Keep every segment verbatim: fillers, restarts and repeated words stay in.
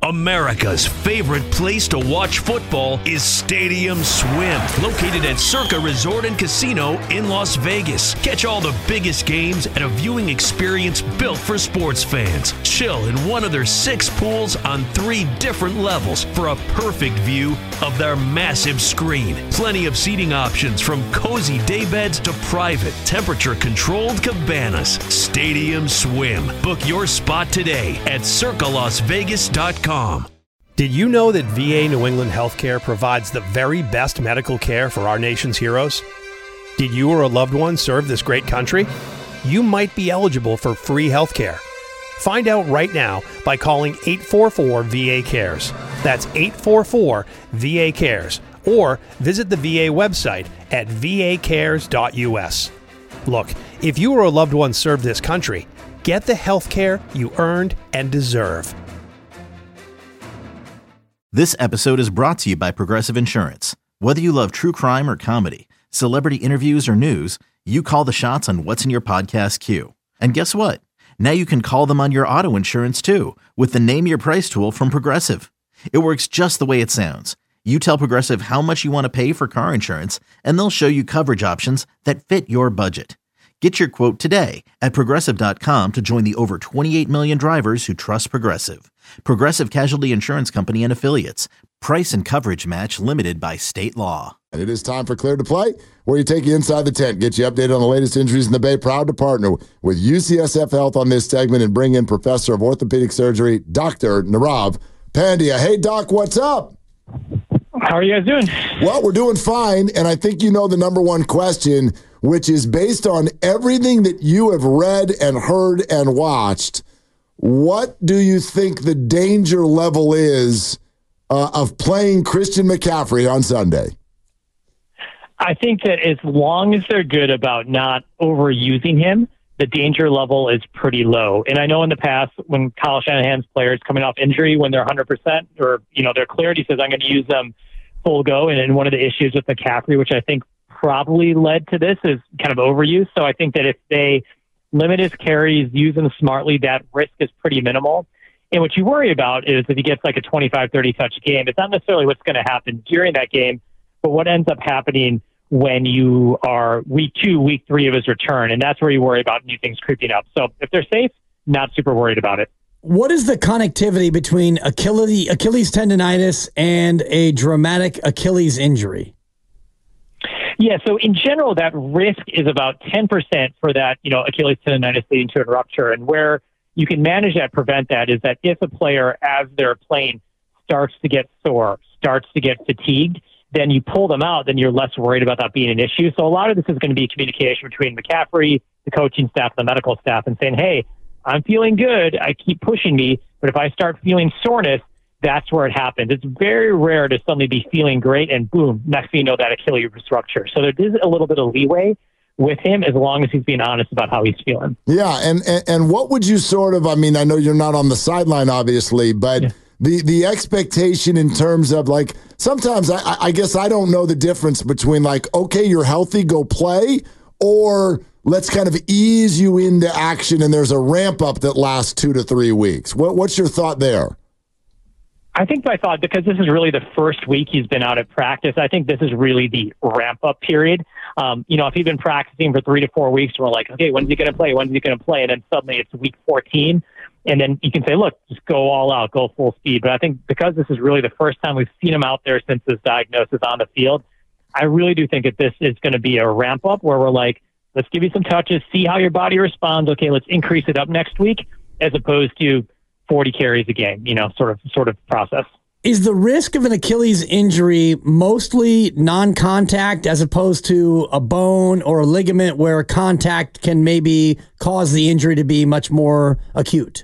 America's favorite place to watch football is Stadium Swim, located at Circa Resort and Casino in Las Vegas. Catch all the biggest games at a viewing experience built for sports fans. Chill in one of their six pools on three different levels for a perfect view of their massive screen. Plenty of seating options from cozy daybeds to private, temperature-controlled cabanas. Stadium Swim. Book your spot today at circa las vegas dot com. Did you know that V A New England Healthcare provides the very best medical care for our nation's heroes? Did you or a loved one serve this great country? You might be eligible for free health care. Find out right now by calling eight four four V A cares. That's eight four four V A cares. Or visit the V A website at v a cares dot u s. Look, if you or a loved one served this country, get the health care you earned and deserve. This episode is brought to you by Progressive Insurance. Whether you love true crime or comedy, celebrity interviews or news, you call the shots on what's in your podcast queue. And guess what? Now you can call them on your auto insurance too with the Name Your Price tool from Progressive. It works just the way it sounds. You tell Progressive how much you want to pay for car insurance, and they'll show you coverage options that fit your budget. Get your quote today at progressive dot com to join the over twenty-eight million drivers who trust Progressive. Progressive Casualty Insurance Company and Affiliates. Price and coverage match limited by state law. And it is time for Clear to Play, where you take you inside the tent, get you updated on the latest injuries in the Bay. Proud to partner with U C S F Health on this segment and bring in Professor of Orthopedic Surgery, Doctor Nirav Pandya. Hey, Doc, what's up? How are you guys doing? Well, we're doing fine, and I think you know the number one question, which is based on everything that you have read and heard and watched, what do you think the danger level is uh, of playing Christian McCaffrey on Sunday? I think that as long as they're good about not overusing him, the danger level is pretty low. And I know in the past when Kyle Shanahan's players coming off injury, when they're one hundred percent or, you know, they're cleared, he says, I'm going to use them full go. And, and one of the issues with McCaffrey, which I think probably led to this, is kind of overuse. So I think that if they limit his carries, use them smartly, that risk is pretty minimal. And what you worry about is if he gets like a twenty-five, thirty touch game, it's not necessarily what's going to happen during that game, but what ends up happening when you are week two, week three of his return. And that's where you worry about new things creeping up. So if they're safe, not super worried about it. What is the connectivity between Achilles, Achilles tendonitis and a dramatic Achilles injury? Yeah, so in general, that risk is about ten percent for that, you know, Achilles tendonitis leading to a rupture. And where you can manage that, prevent that, is that if a player, as they're playing, starts to get sore, starts to get fatigued, then you pull them out, then you're less worried about that being an issue. So a lot of this is going to be communication between McCaffrey, the coaching staff, the medical staff, and saying, hey, I'm feeling good. I keep pushing me. But if I start feeling soreness, that's where it happens. It's very rare to suddenly be feeling great and boom, next thing you know, that Achilles rupture. So there is a little bit of leeway with him as long as he's being honest about how he's feeling. Yeah, and, and, and what would you sort of, I mean, I know you're not on the sideline, obviously, but yeah. the, the expectation in terms of like, sometimes I, I guess I don't know the difference between like, okay, you're healthy, go play, or let's kind of ease you into action and there's a ramp up that lasts two to three weeks. What, what's your thought there? I think my thought, because this is really the first week he's been out at practice, I think this is really the ramp-up period. Um, you know, if he'd been practicing for three to four weeks, we're like, okay, when's he going to play? When's he going to play? And then suddenly it's week fourteen. And then you can say, look, just go all out, go full speed. But I think because this is really the first time we've seen him out there since his diagnosis on the field, I really do think that this is going to be a ramp-up where we're like, let's give you some touches, see how your body responds. Okay, let's increase it up next week, as opposed to forty carries a game, you know, sort of sort of process. Is the risk of an Achilles injury mostly non-contact as opposed to a bone or a ligament where contact can maybe cause the injury to be much more acute?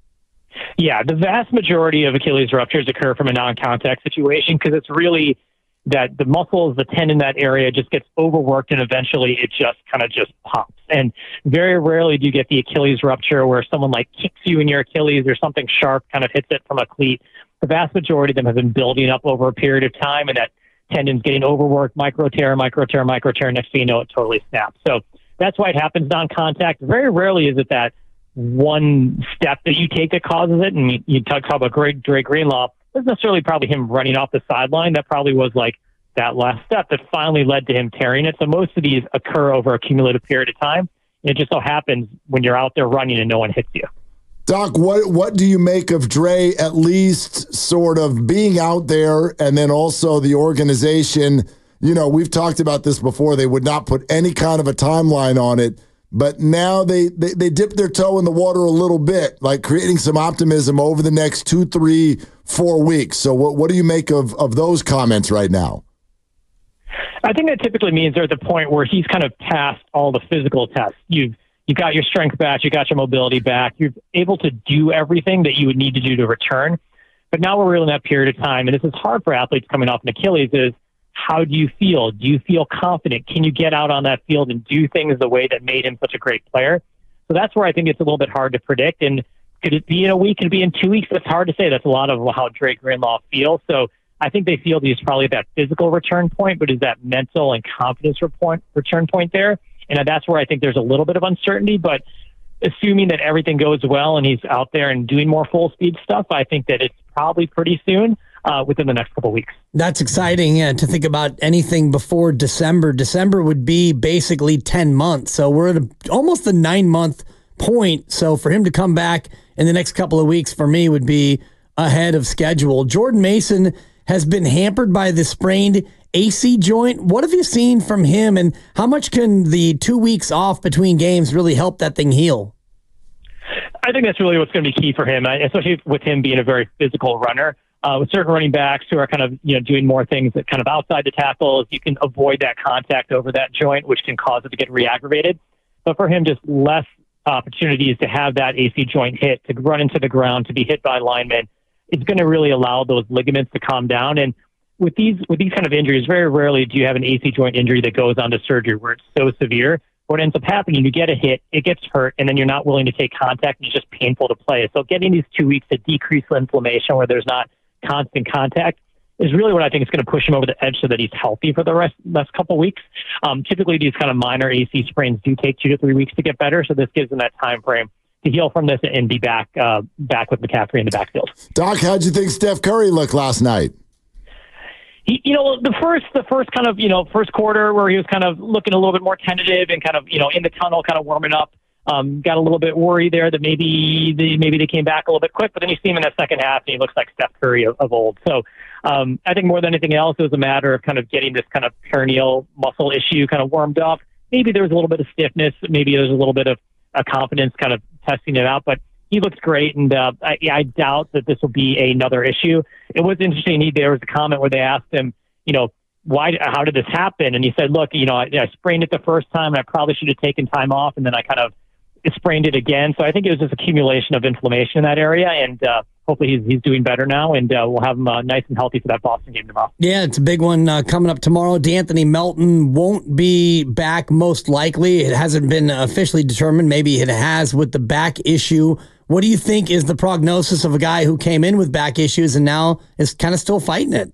Yeah, the vast majority of Achilles ruptures occur from a non-contact situation because it's really that the muscles, the tendon, that area just gets overworked and eventually it just kind of just pops. And very rarely do you get the Achilles rupture where someone like kicks you in your Achilles or something sharp kind of hits it from a cleat. The vast majority of them have been building up over a period of time, and that tendon's getting overworked, micro tear, micro tear, micro tear. Next thing you know, it totally snaps. So that's why it happens non-contact. Very rarely is it that one step that you take that causes it. And you, you talk about Drake, Drake Greenlaw. It wasn't necessarily probably him running off the sideline. That probably was like that last step that finally led to him tearing it. So most of these occur over a cumulative period of time. And it just so happens when you're out there running and no one hits you. Doc, what what do you make of Dre at least sort of being out there, and then also the organization? You know, we've talked about this before. They would not put any kind of a timeline on it, but now they, they, they dip their toe in the water a little bit, like creating some optimism over the next two, three, four weeks. So what, what do you make of, of those comments right now? I think that typically means they're at the point where he's kind of passed all the physical tests. You've you got your strength back, you got your mobility back, you're able to do everything that you would need to do to return. But now we're really in that period of time, and this is hard for athletes coming off an Achilles, is how do you feel? Do you feel confident? Can you get out on that field and do things the way that made him such a great player? So that's where I think it's a little bit hard to predict. And could it be in a week? Could it be in two weeks? That's hard to say. That's a lot of how Drake Greenlaw feels. So I think they feel he's probably at that physical return point, but is that mental and confidence return point there? And that's where I think there's a little bit of uncertainty. But assuming that everything goes well and he's out there and doing more full speed stuff, I think that it's probably pretty soon, uh, within the next couple of weeks. That's exciting, yeah, to think about anything before December. December would be basically ten months. So we're at a, almost the nine month point. So for him to come back in the next couple of weeks for me would be ahead of schedule. Jordan Mason has been hampered by the sprained A C joint. What have you seen from him, and how much can the two weeks off between games really help that thing heal? I think that's really what's going to be key for him, especially with him being a very physical runner. Uh, with certain running backs who are kind of, you know, doing more things that kind of outside the tackles, you can avoid that contact over that joint, which can cause it to get re-aggravated. But for him, just less opportunities to have that A C joint hit, to run into the ground, to be hit by linemen, it's going to really allow those ligaments to calm down. And with these with these kind of injuries, very rarely do you have an A C joint injury that goes on to surgery where it's so severe. What ends up happening, you get a hit, it gets hurt, and then you're not willing to take contact, and it's just painful to play. So getting these two weeks to decrease the inflammation where there's not constant contact is really what I think is going to push him over the edge so that he's healthy for the rest next couple of weeks. Um, typically, these kind of minor A C sprains do take two to three weeks to get better, so this gives him that time frame to heal from this and be back uh, back with McCaffrey in the backfield. Doc, how'd you think Steph Curry looked last night? He, you know, the first the first kind of, you know, first quarter where he was kind of looking a little bit more tentative and kind of, you know, in the tunnel, kind of warming up, um, got a little bit worried there that maybe they, maybe they came back a little bit quick, but then you see him in the second half and he looks like Steph Curry of, of old. So um, I think more than anything else, it was a matter of kind of getting this kind of peroneal muscle issue kind of warmed up. Maybe there was a little bit of stiffness. Maybe there was a little bit of a confidence kind of testing it out, but he looks great, and uh, I, I doubt that this will be another issue. It was interesting. He, there was a comment where they asked him, you know, why, how did this happen? And he said, look, you know, I, I sprained it the first time, and I probably should have taken time off, and then I kind of sprained it again. So I think it was just accumulation of inflammation in that area, and uh, hopefully he's, he's doing better now, and uh, we'll have him uh, nice and healthy for that Boston game tomorrow. Yeah, it's a big one uh, coming up tomorrow. D'Anthony Melton won't be back most likely. It hasn't been officially determined. Maybe it has with the back issue. What do you think is the prognosis of a guy who came in with back issues and now is kind of still fighting it?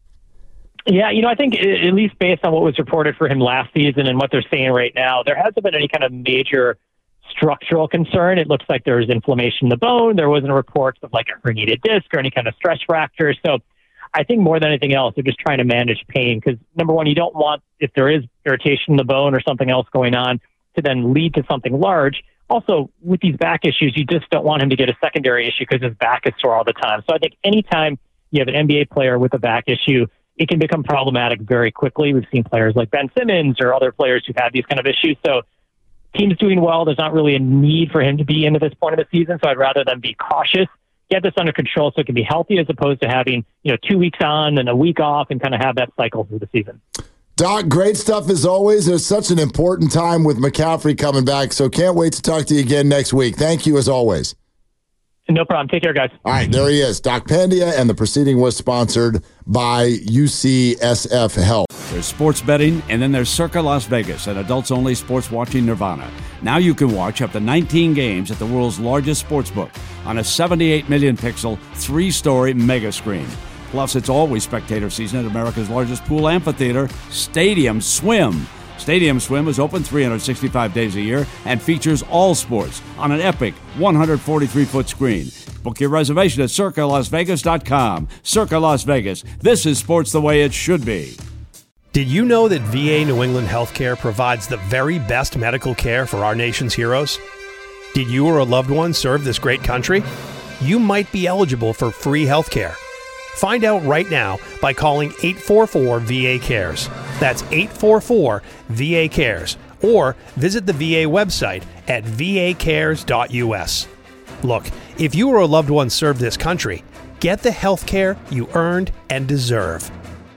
Yeah, you know, I think at least based on what was reported for him last season and what they're saying right now, there hasn't been any kind of major structural concern. It looks like there's inflammation in the bone. There wasn't reports of like a herniated disc or any kind of stress fracture. So I think more than anything else, they're just trying to manage pain because, number one, you don't want, if there is irritation in the bone or something else going on, to then lead to something large. Also, with these back issues, you just don't want him to get a secondary issue because his back is sore all the time. So I think anytime you have an N B A player with a back issue, it can become problematic very quickly. We've seen players like Ben Simmons or other players who've had these kind of issues. So team's doing well. There's not really a need for him to be into this point of the season. So I'd rather them be cautious, get this under control so it can be healthy as opposed to having, you know, two weeks on and a week off and kind of have that cycle through the season. Doc, great stuff as always. There's such an important time with McCaffrey coming back, so can't wait to talk to you again next week. Thank you as always. No problem. Take care, guys. All right, there he is, Doc Pandya, and the proceeding was sponsored by U C S F Health. There's sports betting, and then there's Circa Las Vegas, an adults-only sports watching nirvana. Now you can watch up to nineteen games at the world's largest sportsbook on a seventy-eight million pixel, three-story mega screen. Plus, it's always spectator season at America's largest pool amphitheater, Stadium Swim. Stadium Swim is open three hundred sixty-five days a year and features all sports on an epic one hundred forty-three foot screen. Book your reservation at circa las vegas dot com. Circa Las Vegas. This is sports the way it should be. Did you know that V A New England Healthcare provides the very best medical care for our nation's heroes? Did you or a loved one serve this great country? You might be eligible for free health care. Find out right now by calling eight four four V A cares. That's eight four four V A cares. Or visit the V A website at v a cares dot u s. Look, if you or a loved one served this country, get the health care you earned and deserve.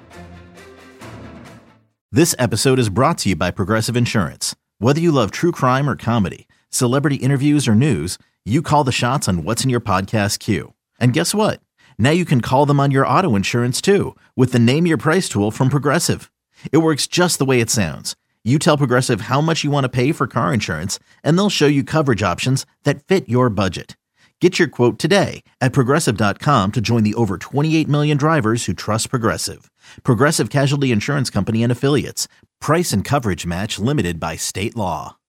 This episode is brought to you by Progressive Insurance. Whether you love true crime or comedy, celebrity interviews or news, you call the shots on what's in your podcast queue. And guess what? Now you can call them on your auto insurance too with the Name Your Price tool from Progressive. It works just the way it sounds. You tell Progressive how much you want to pay for car insurance, and they'll show you coverage options that fit your budget. Get your quote today at progressive dot com to join the over twenty-eight million drivers who trust Progressive. Progressive Casualty Insurance Company and Affiliates. Price and coverage match limited by state law.